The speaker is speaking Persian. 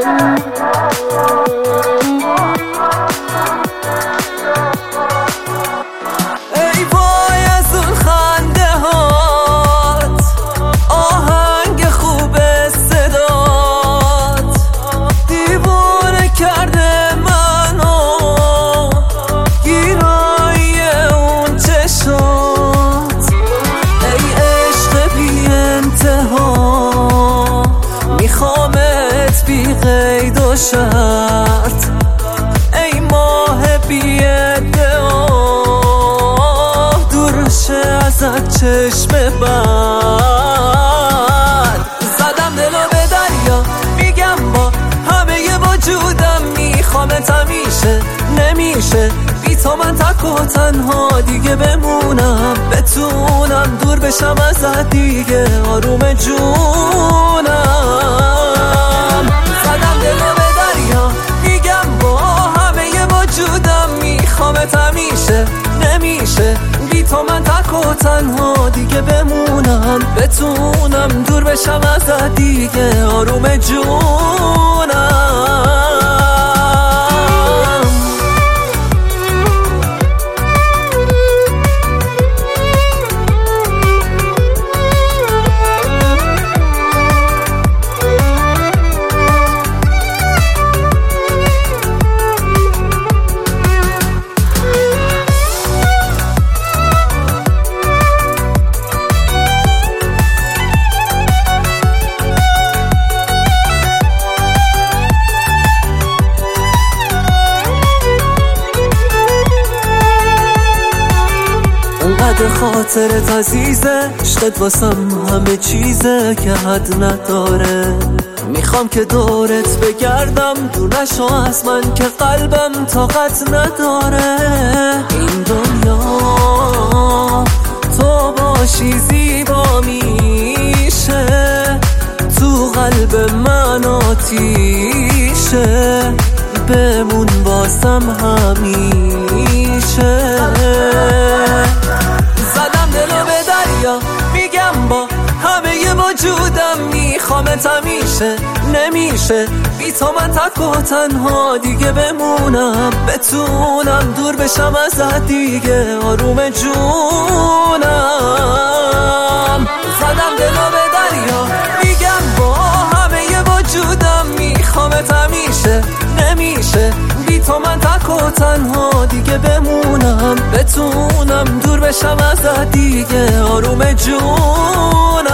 ای وای از اون خنده هات، آهنگ خوب صدات، دیوانه کرده منو، گیرایی اون چشات. ای عشق بی انتها، میخوامت بی قید و شرط، ای ماه بی ادعا، دور شه ازت چشم بد. زدم دلو به دریا، میگم با همه وجودم میخوامت همیشه، نمیشه بی تو من تک و تنها دیگه بمونم، بتونم دور بشم ازت دیگه آروم جونم. زدم دلو به دریا، میگم با همه وجودم میخوامت همیشه، نمیشه بی تو من تک و تنها دیگه بمونم، بتونم دور بشم ازت دیگه آروم جونم. انقدر خاطرت عزیزه، عشقت واسم همه چیزه که حد نداره، میخوام که دورت بگردم، دور نشو از من که قلبم طاقت نداره. این دنیا تو باشی زیبا میشه، تو قلب من آتیشه، بمون باسم همیشه. زدم دلو به دریا، میگم با همه وجودم میخوامت همیشه، نمیشه بی تو من تک و تنها دیگه بمونم، بتونم دور بشم ازت دیگه آروم جونم. زدم دلو به دریا، میگم با همه وجودم میخوامت همیشه، نمیشه بی تو من تک و تنها دیگه بمونم، بتونم دور بشم ازت دیگه آروم جونم.